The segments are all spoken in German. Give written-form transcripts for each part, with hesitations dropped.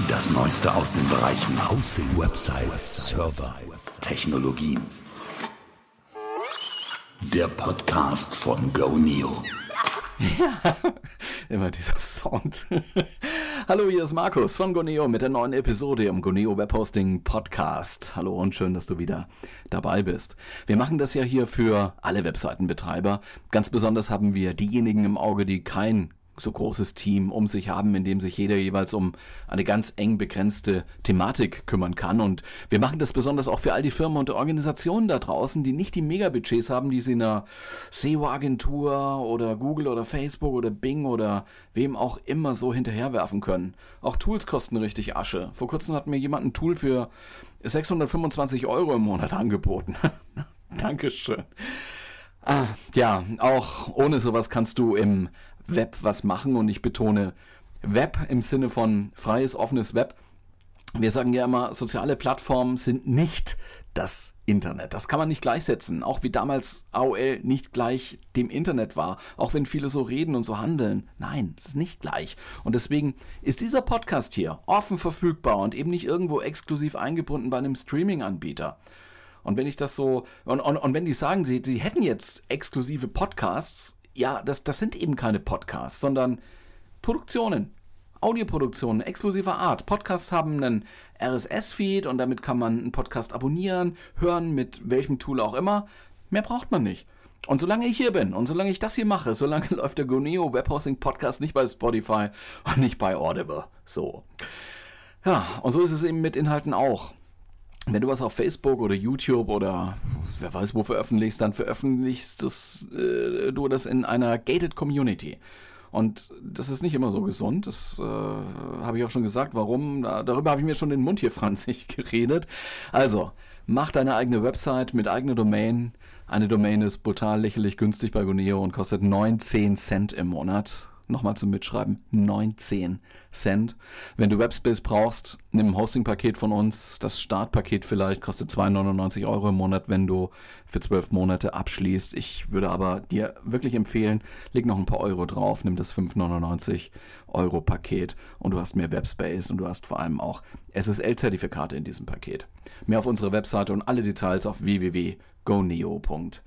Das Neueste aus den Bereichen Hosting, Websites, Server, Technologien. Der Podcast von GoNeo. Ja, immer dieser Sound. Hallo, hier ist Markus von GoNeo mit der neuen Episode im GoNeo Webhosting Podcast. Hallo und schön, dass du wieder dabei bist. Wir machen das ja hier für alle Webseitenbetreiber. Ganz besonders haben wir diejenigen im Auge, die kein so großes Team um sich haben, in dem sich jeder jeweils um eine ganz eng begrenzte Thematik kümmern kann. Und wir machen das besonders auch für all die Firmen und Organisationen da draußen, die nicht die Megabudgets haben, die sie in einer SEO-Agentur oder Google oder Facebook oder Bing oder wem auch immer so hinterherwerfen können. Auch Tools kosten richtig Asche. Vor kurzem hat mir jemand ein Tool für 625 € im Monat angeboten. Dankeschön. Ja, auch ohne sowas kannst du im Web was machen, und ich betone Web im Sinne von freies, offenes Web. Wir sagen ja immer, soziale Plattformen sind nicht das Internet. Das kann man nicht gleichsetzen, auch wie damals AOL nicht gleich dem Internet war, auch wenn viele so reden und so handeln. Nein, es ist nicht gleich. Und deswegen ist dieser Podcast hier offen verfügbar und eben nicht irgendwo exklusiv eingebunden bei einem Streaming-Anbieter. Und wenn ich das so, und wenn die sagen, sie hätten jetzt exklusive Podcasts, ja, das sind eben keine Podcasts, sondern Produktionen, Audioproduktionen exklusiver Art. Podcasts haben einen RSS-Feed und damit kann man einen Podcast abonnieren, hören, mit welchem Tool auch immer. Mehr braucht man nicht. Und solange ich hier bin und solange ich das hier mache, solange läuft der GoNeo Webhosting Podcast nicht bei Spotify und nicht bei Audible. So. Ja, und so ist es eben mit Inhalten auch. Wenn du was auf Facebook oder YouTube oder wer weiß wo veröffentlichst, dann veröffentlichst du das in einer gated Community. Und das ist nicht immer so gesund, das habe ich auch schon gesagt. Warum? Darüber habe ich mir schon den Mund hier franzig geredet. Also, mach deine eigene Website mit eigener Domain. Eine Domain ist brutal lächerlich günstig bei GoNeo und kostet 19 Cent im Monat. Nochmal zum Mitschreiben, 19 Cent. Wenn du Webspace brauchst, nimm ein Hosting-Paket von uns. Das Startpaket vielleicht kostet 2,99 € im Monat, wenn du für 12 Monate abschließt. Ich würde aber dir wirklich empfehlen, leg noch ein paar Euro drauf, nimm das 5,99 € Paket und du hast mehr Webspace und du hast vor allem auch SSL-Zertifikate in diesem Paket. Mehr auf unserer Webseite und alle Details auf www.goneo.de.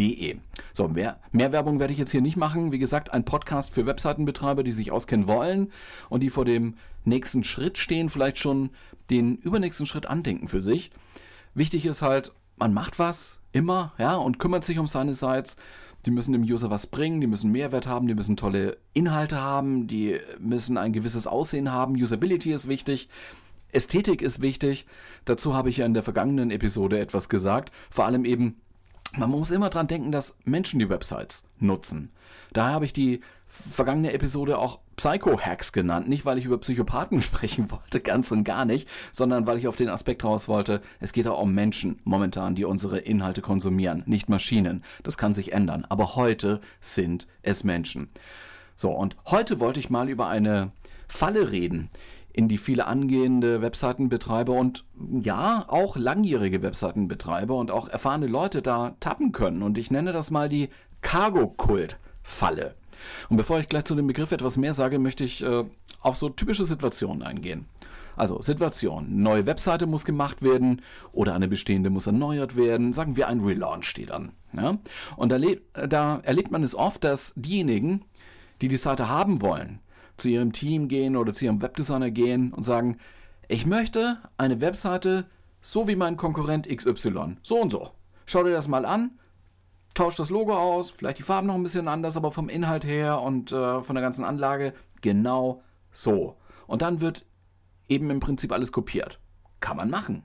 So, mehr Werbung werde ich jetzt hier nicht machen. Wie gesagt, ein Podcast für Webseitenbetreiber, die sich auskennen wollen und die vor dem nächsten Schritt stehen, vielleicht schon den übernächsten Schritt andenken für sich. Wichtig ist halt, man macht was, immer, ja, und kümmert sich um seine Sites. Die müssen dem User was bringen, die müssen Mehrwert haben, die müssen tolle Inhalte haben, die müssen ein gewisses Aussehen haben. Usability ist wichtig. Ästhetik ist wichtig. Dazu habe ich ja in der vergangenen Episode etwas gesagt. Vor allem eben, man muss immer dran denken, dass Menschen die Websites nutzen. Daher habe ich die vergangene Episode auch Psycho-Hacks genannt. Nicht, weil ich über Psychopathen sprechen wollte, ganz und gar nicht, sondern weil ich auf den Aspekt raus wollte, es geht auch um Menschen momentan, die unsere Inhalte konsumieren, nicht Maschinen. Das kann sich ändern, aber heute sind es Menschen. So, und heute wollte ich mal über eine Falle reden, in die viele angehende Webseitenbetreiber und ja, auch langjährige Webseitenbetreiber und auch erfahrene Leute da tappen können. Und ich nenne das mal die Cargo-Kult-Falle. Und bevor ich gleich zu dem Begriff etwas mehr sage, möchte ich auf so typische Situationen eingehen. Also Situation, neue Webseite muss gemacht werden oder eine bestehende muss erneuert werden. Sagen wir, ein Relaunch steht an. Ja? Und da erlebt man es oft, dass diejenigen, die die Seite haben wollen, zu ihrem Team gehen oder zu ihrem Webdesigner gehen und sagen, ich möchte eine Webseite so wie mein Konkurrent XY, so und so. Schau dir das mal an, tausch das Logo aus, vielleicht die Farben noch ein bisschen anders, aber vom Inhalt her und von der ganzen Anlage genau so. Und dann wird eben im Prinzip alles kopiert. Kann man machen.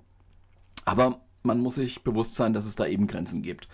Aber man muss sich bewusst sein, dass es da eben Grenzen gibt.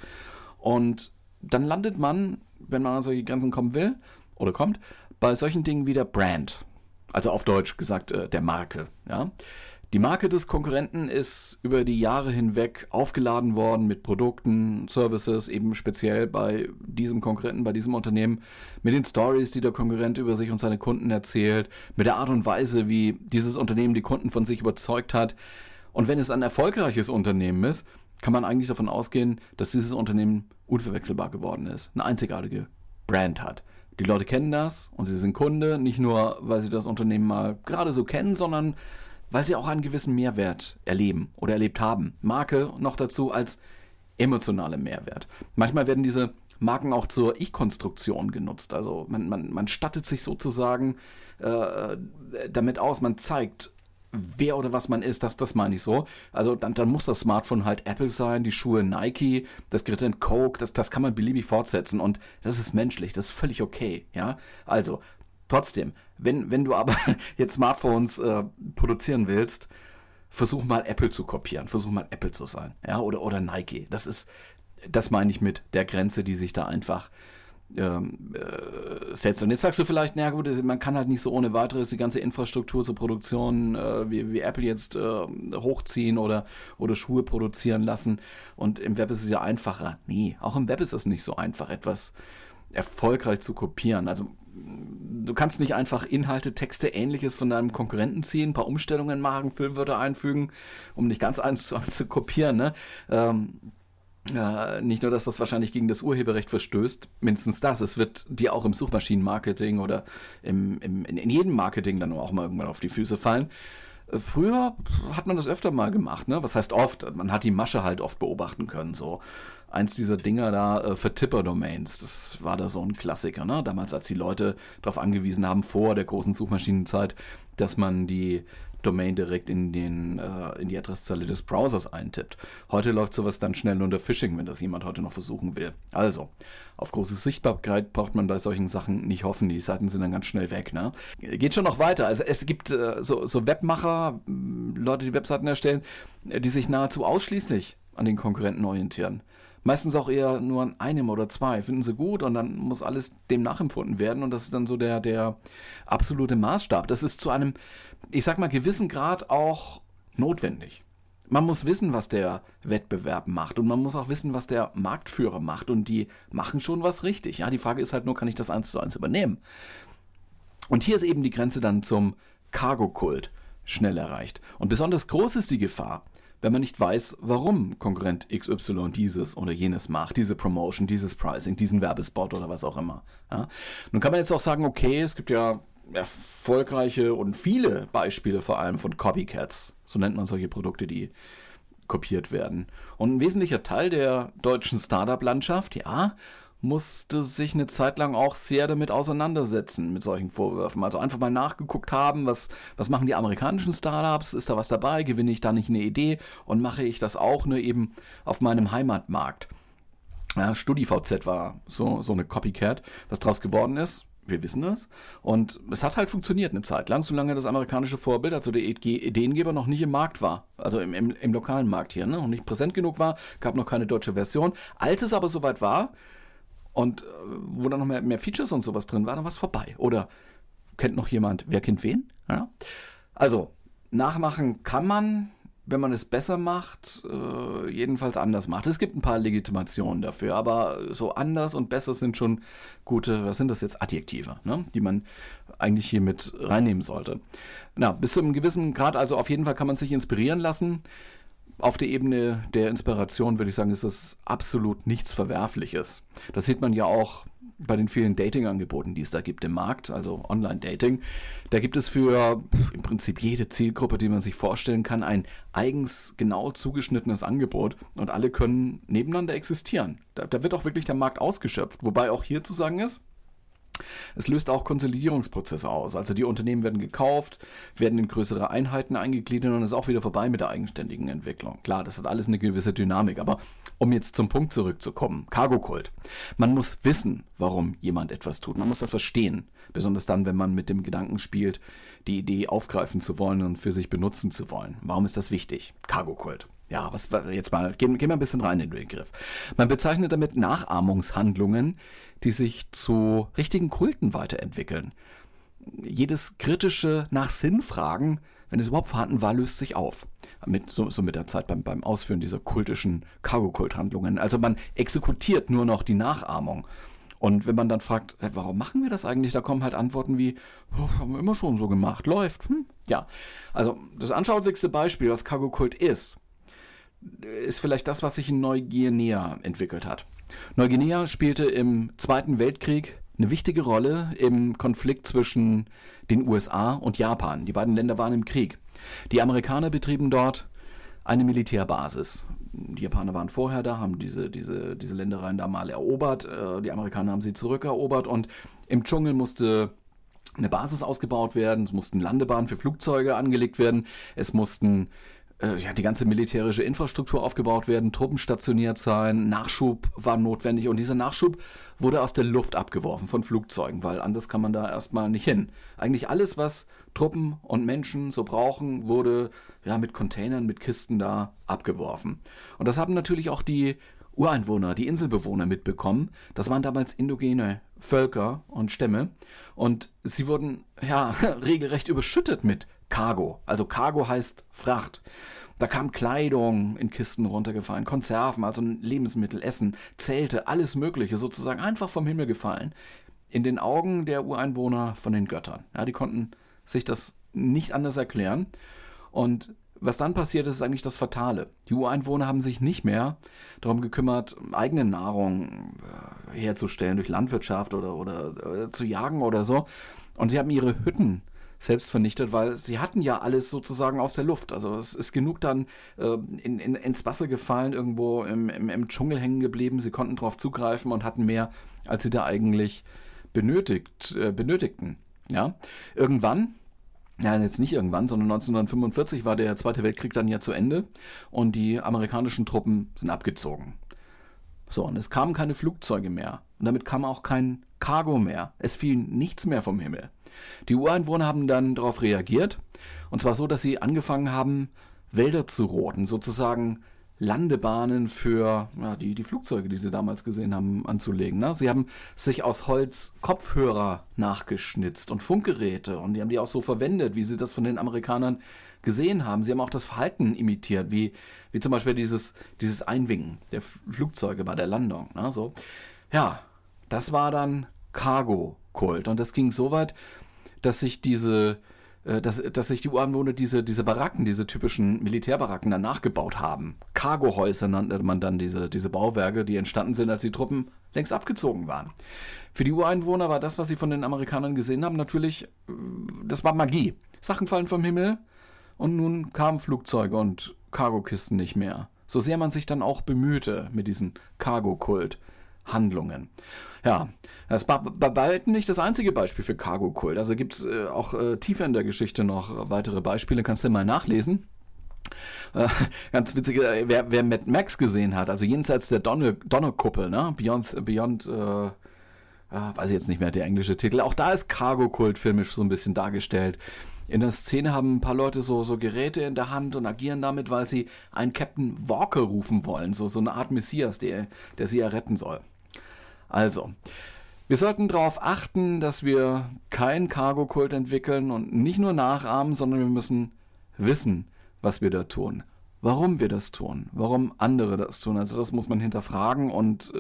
Und dann landet man, wenn man an solche Grenzen kommen will oder kommt, bei solchen Dingen wie der Brand, also auf Deutsch gesagt der Marke. Ja? Die Marke des Konkurrenten ist über die Jahre hinweg aufgeladen worden mit Produkten, Services, eben speziell bei diesem Konkurrenten, bei diesem Unternehmen, mit den Stories, die der Konkurrent über sich und seine Kunden erzählt, mit der Art und Weise, wie dieses Unternehmen die Kunden von sich überzeugt hat. Und wenn es ein erfolgreiches Unternehmen ist, kann man eigentlich davon ausgehen, dass dieses Unternehmen unverwechselbar geworden ist, eine einzigartige Brand hat. Die Leute kennen das und sie sind Kunde, nicht nur, weil sie das Unternehmen mal gerade so kennen, sondern weil sie auch einen gewissen Mehrwert erleben oder erlebt haben. Marke noch dazu als emotionale Mehrwert. Manchmal werden diese Marken auch zur Ich-Konstruktion genutzt. Also man stattet sich sozusagen damit aus, man zeigt, wer oder was man ist, das meine ich so. Also dann muss das Smartphone halt Apple sein, die Schuhe Nike, das Gerät Coke, das kann man beliebig fortsetzen und das ist menschlich, das ist völlig okay, ja. Also, trotzdem, wenn du aber jetzt Smartphones produzieren willst, versuch mal Apple zu kopieren, versuch mal Apple zu sein, ja, oder Nike. Das meine ich mit der Grenze, die sich da einfach setzt. Und jetzt sagst du vielleicht, na gut, man kann halt nicht so ohne weiteres die ganze Infrastruktur zur Produktion wie Apple jetzt hochziehen oder Schuhe produzieren lassen. Und im Web ist es ja einfacher. Nee, auch im Web ist es nicht so einfach, etwas erfolgreich zu kopieren. Also du kannst nicht einfach Inhalte, Texte, Ähnliches von deinem Konkurrenten ziehen, ein paar Umstellungen machen, Füllwörter einfügen, um nicht ganz eins zu eins zu kopieren, ne? Nicht nur, dass das wahrscheinlich gegen das Urheberrecht verstößt, mindestens das, es wird dir auch im Suchmaschinenmarketing oder in jedem Marketing dann auch mal irgendwann auf die Füße fallen. Früher hat man das öfter mal gemacht, ne? Was heißt oft? Man hat die Masche halt oft beobachten können, so. Eins dieser Dinger da für Tipper-Domains, das war da so ein Klassiker, ne? Damals, als die Leute darauf angewiesen haben, vor der großen Suchmaschinenzeit, dass man die Domain direkt in die Adresszeile des Browsers eintippt. Heute läuft sowas dann schnell unter Phishing, wenn das jemand heute noch versuchen will. Also, auf große Sichtbarkeit braucht man bei solchen Sachen nicht hoffen, die Seiten sind dann ganz schnell weg, ne? Geht schon noch weiter. Also es gibt so Webmacher, Leute, die Webseiten erstellen, die sich nahezu ausschließlich an den Konkurrenten orientieren. Meistens auch eher nur an einem oder zwei. Finden sie gut und dann muss alles dem nachempfunden werden und das ist dann so der absolute Maßstab. Das ist zu einem, ich sag mal, gewissen Grad auch notwendig. Man muss wissen, was der Wettbewerb macht und man muss auch wissen, was der Marktführer macht und die machen schon was richtig. Ja, die Frage ist halt nur, kann ich das 1:1 übernehmen? Und hier ist eben die Grenze dann zum Cargo-Kult schnell erreicht. Und besonders groß ist die Gefahr, wenn man nicht weiß, warum Konkurrent XY dieses oder jenes macht, diese Promotion, dieses Pricing, diesen Werbespot oder was auch immer. Ja? Nun kann man jetzt auch sagen, okay, es gibt ja erfolgreiche und viele Beispiele vor allem von Copycats, so nennt man solche Produkte, die kopiert werden. Und ein wesentlicher Teil der deutschen Startup-Landschaft, ja, musste sich eine Zeit lang auch sehr damit auseinandersetzen, mit solchen Vorwürfen. Also einfach mal nachgeguckt haben, was machen die amerikanischen Startups, ist da was dabei, gewinne ich da nicht eine Idee und mache ich das auch nur eben auf meinem Heimatmarkt. Ja, StudiVZ war so eine Copycat, was draus geworden ist. Wir wissen das. Und es hat halt funktioniert eine Zeit lang, solange das amerikanische Vorbild, also der Ideengeber, noch nicht im Markt war. Also im lokalen Markt hier, ne? Noch nicht präsent genug war, gab noch keine deutsche Version. Als es aber soweit war, und wo dann noch mehr Features und sowas drin war, dann war es vorbei. Oder kennt noch jemand, wer kennt wen? Ja? Also, nachmachen kann man, wenn man es besser macht, jedenfalls anders macht. Es gibt ein paar Legitimationen dafür, aber so anders und besser sind schon gute, was sind das jetzt, Adjektive, ne? Die man eigentlich hier mit reinnehmen sollte. Na, bis zu einem gewissen Grad, also auf jeden Fall kann man sich inspirieren lassen. Auf der Ebene der Inspiration würde ich sagen, ist das absolut nichts Verwerfliches. Das sieht man ja auch bei den vielen Dating-Angeboten, die es da gibt im Markt, also Online-Dating. Da gibt es für im Prinzip jede Zielgruppe, die man sich vorstellen kann, ein eigens genau zugeschnittenes Angebot und alle können nebeneinander existieren. Da wird auch wirklich der Markt ausgeschöpft, wobei auch hier zu sagen ist, es löst auch Konsolidierungsprozesse aus. Also die Unternehmen werden gekauft, werden in größere Einheiten eingegliedert und es ist auch wieder vorbei mit der eigenständigen Entwicklung. Klar, das hat alles eine gewisse Dynamik, aber um jetzt zum Punkt zurückzukommen, Cargo-Kult. Man muss wissen, warum jemand etwas tut. Man muss das verstehen. Besonders dann, wenn man mit dem Gedanken spielt, die Idee aufgreifen zu wollen und für sich benutzen zu wollen. Warum ist das wichtig? Cargo-Kult. Ja, gehen wir ein bisschen rein in den Begriff. Man bezeichnet damit Nachahmungshandlungen, die sich zu richtigen Kulten weiterentwickeln. Jedes kritische nach Sinn fragen, wenn es überhaupt vorhanden war, löst sich auf. Mit der Zeit beim Ausführen dieser kultischen Cargo-Kult-Handlungen. Also man exekutiert nur noch die Nachahmung. Und wenn man dann fragt, warum machen wir das eigentlich, da kommen halt Antworten wie, haben wir immer schon so gemacht, läuft. Ja, also das anschaulichste Beispiel, was Cargo-Kult ist vielleicht das, was sich in Neuguinea entwickelt hat. Neuguinea spielte im Zweiten Weltkrieg eine wichtige Rolle im Konflikt zwischen den USA und Japan. Die beiden Länder waren im Krieg. Die Amerikaner betrieben dort eine Militärbasis. Die Japaner waren vorher da, haben diese Ländereien da mal erobert. Die Amerikaner haben sie zurückerobert und im Dschungel musste eine Basis ausgebaut werden, es mussten Landebahnen für Flugzeuge angelegt werden, es mussten die ganze militärische Infrastruktur aufgebaut werden, Truppen stationiert sein, Nachschub war notwendig und dieser Nachschub wurde aus der Luft abgeworfen von Flugzeugen, weil anders kann man da erstmal nicht hin. Eigentlich alles, was Truppen und Menschen so brauchen, wurde mit Containern, mit Kisten da abgeworfen. Und das haben natürlich auch die Ureinwohner, die Inselbewohner mitbekommen. Das waren damals indogene Völker und Stämme und sie wurden regelrecht überschüttet mit Cargo. Also Cargo heißt Fracht. Da kam Kleidung in Kisten runtergefallen, Konserven, also Lebensmittel, Essen, Zelte, alles Mögliche sozusagen einfach vom Himmel gefallen. In den Augen der Ureinwohner von den Göttern. Ja, die konnten sich das nicht anders erklären. Und was dann passiert ist eigentlich das Fatale. Die Ureinwohner haben sich nicht mehr darum gekümmert, eigene Nahrung herzustellen durch Landwirtschaft oder zu jagen oder so. Und sie haben ihre Hütten selbst vernichtet, weil sie hatten ja alles sozusagen aus der Luft. Also es ist genug dann ins Wasser gefallen, irgendwo im Dschungel hängen geblieben. Sie konnten darauf zugreifen und hatten mehr, als sie da eigentlich benötigten. Ja? Irgendwann, jetzt nicht irgendwann, sondern 1945 war der Zweite Weltkrieg dann ja zu Ende und die amerikanischen Truppen sind abgezogen. So, und es kamen keine Flugzeuge mehr und damit kam auch kein Cargo mehr. Es fiel nichts mehr vom Himmel. Die Ureinwohner haben dann darauf reagiert und zwar so, dass sie angefangen haben, Wälder zu roden, sozusagen Landebahnen für die Flugzeuge, die sie damals gesehen haben, anzulegen. Ne? Sie haben sich aus Holz Kopfhörer nachgeschnitzt und Funkgeräte und die haben die auch so verwendet, wie sie das von den Amerikanern gesehen haben. Sie haben auch das Verhalten imitiert, wie zum Beispiel dieses Einwinken der Flugzeuge bei der Landung. Ne? So. Ja, das war dann Cargo-Kult und das ging so weit, dass sich die Ureinwohner diese Baracken, diese typischen Militärbaracken dann nachgebaut haben. Cargohäuser nannte man dann diese Bauwerke, die entstanden sind, als die Truppen längst abgezogen waren. Für die Ureinwohner war das, was sie von den Amerikanern gesehen haben, natürlich, das war Magie. Sachen fallen vom Himmel und nun kamen Flugzeuge und Cargokisten nicht mehr. So sehr man sich dann auch bemühte mit diesen Cargo-Kult-Handlungen. Ja, das war bei weitem nicht das einzige Beispiel für Cargo-Kult. Also gibt es auch tiefer in der Geschichte noch weitere Beispiele, kannst du mal nachlesen. Ganz witzig, wer Mad Max gesehen hat, also jenseits der Donnerkuppel, ne? Beyond weiß ich jetzt nicht mehr der englische Titel, auch da ist Cargo-Kult filmisch so ein bisschen dargestellt. In der Szene haben ein paar Leute so Geräte in der Hand und agieren damit, weil sie einen Captain Walker rufen wollen, so eine Art Messias, der sie erretten soll. Also, wir sollten darauf achten, dass wir keinen Cargo-Kult entwickeln und nicht nur nachahmen, sondern wir müssen wissen, was wir da tun. Warum wir das tun, warum andere das tun. Also das muss man hinterfragen und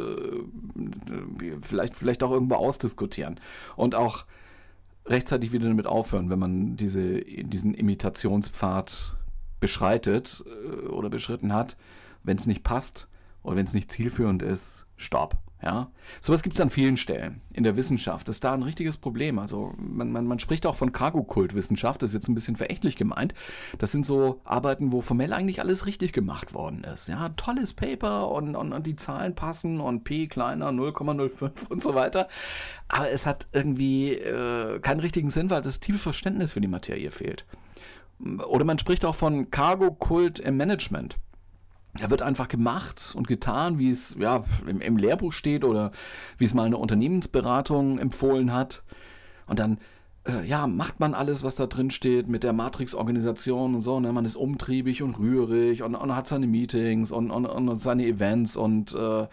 vielleicht auch irgendwo ausdiskutieren. Und auch rechtzeitig wieder damit aufhören, wenn man diesen Imitationspfad beschreitet oder beschritten hat. Wenn es nicht passt oder wenn es nicht zielführend ist, stopp. Ja, sowas gibt es an vielen Stellen. In der Wissenschaft ist da ein richtiges Problem. Also man spricht auch von Cargo-Kult-Wissenschaft, das ist jetzt ein bisschen verächtlich gemeint. Das sind so Arbeiten, wo formell eigentlich alles richtig gemacht worden ist. Ja, tolles Paper und die Zahlen passen und P kleiner 0,05 und so weiter. Aber es hat irgendwie keinen richtigen Sinn, weil das tiefe Verständnis für die Materie fehlt. Oder man spricht auch von Cargo-Kult im Management. Da wird einfach gemacht und getan, wie es im Lehrbuch steht oder wie es mal eine Unternehmensberatung empfohlen hat. Und dann macht man alles, was da drin steht mit der Matrix-Organisation und so. Ne? Man ist umtriebig und rührig und hat seine Meetings und seine Events und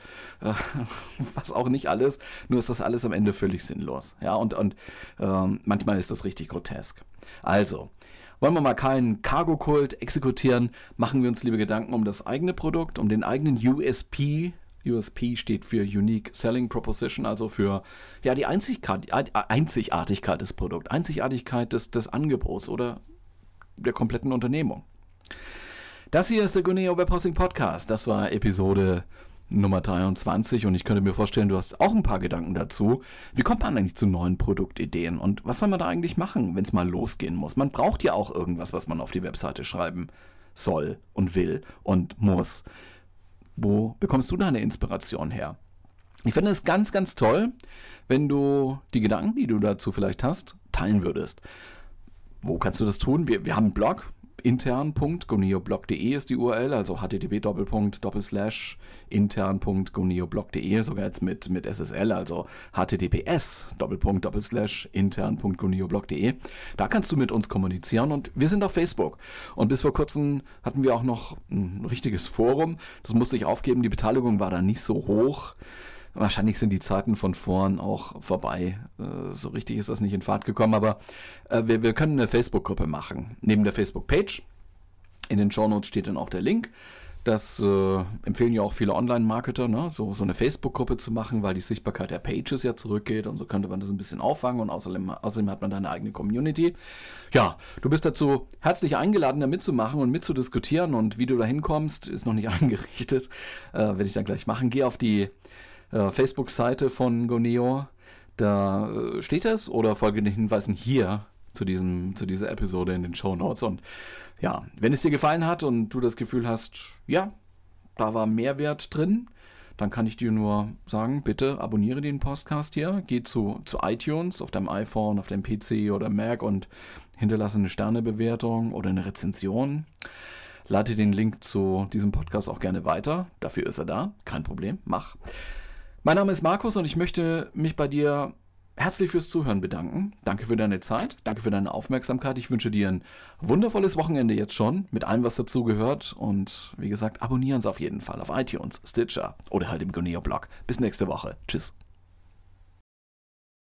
was auch nicht alles. Nur ist das alles am Ende völlig sinnlos. Ja, und manchmal ist das richtig grotesk. Also, wollen wir mal keinen Cargo-Kult exekutieren, machen wir uns lieber Gedanken um das eigene Produkt, um den eigenen USP. USP steht für Unique Selling Proposition, also für die Einzigartigkeit des Produkts, Einzigartigkeit des Angebots oder der kompletten Unternehmung. Das hier ist der Guneo Webhosting Podcast. Das war Episode Nummer 23 und ich könnte mir vorstellen, du hast auch ein paar Gedanken dazu. Wie kommt man eigentlich zu neuen Produktideen und was soll man da eigentlich machen, wenn es mal losgehen muss? Man braucht ja auch irgendwas, was man auf die Webseite schreiben soll und will und muss. Wo bekommst du deine Inspiration her? Ich finde es ganz, ganz toll, wenn du die Gedanken, die du dazu vielleicht hast, teilen würdest. Wo kannst du das tun? Wir haben einen Blog. intern.goneoblog.de ist die URL, also http://intern.goneoblog.de, sogar jetzt mit SSL, also https://intern.goneoblog.de. Da kannst du mit uns kommunizieren und wir sind auf Facebook. Und bis vor kurzem hatten wir auch noch ein richtiges Forum. Das musste ich aufgeben, die Beteiligung war da nicht so hoch. Wahrscheinlich sind die Zeiten von vorn auch vorbei. So richtig ist das nicht in Fahrt gekommen, aber wir können eine Facebook-Gruppe machen. Neben der Facebook-Page, in den Shownotes steht dann auch der Link. Das empfehlen ja auch viele Online-Marketer, ne? so eine Facebook-Gruppe zu machen, weil die Sichtbarkeit der Pages ja zurückgeht und so könnte man das ein bisschen auffangen und außerdem hat man da eine eigene Community. Ja, du bist dazu herzlich eingeladen, da mitzumachen und mitzudiskutieren und wie du da hinkommst, ist noch nicht eingerichtet. Werde ich dann gleich machen. Geh auf die Facebook-Seite von Goneo, da steht es, oder folge den Hinweisen hier zu dieser Episode in den Shownotes. Und ja, wenn es dir gefallen hat und du das Gefühl hast, ja, da war Mehrwert drin, dann kann ich dir nur sagen, bitte abonniere den Podcast hier, geh zu iTunes auf deinem iPhone, auf deinem PC oder Mac und hinterlasse eine Sternebewertung oder eine Rezension. Leite den Link zu diesem Podcast auch gerne weiter, dafür ist er da, kein Problem, mach. Mein Name ist Markus und ich möchte mich bei dir herzlich fürs Zuhören bedanken. Danke für deine Zeit, danke für deine Aufmerksamkeit. Ich wünsche dir ein wundervolles Wochenende jetzt schon, mit allem, was dazu gehört. Und wie gesagt, abonnieren Sie auf jeden Fall auf iTunes, Stitcher oder halt im Goneo-Blog. Bis nächste Woche. Tschüss.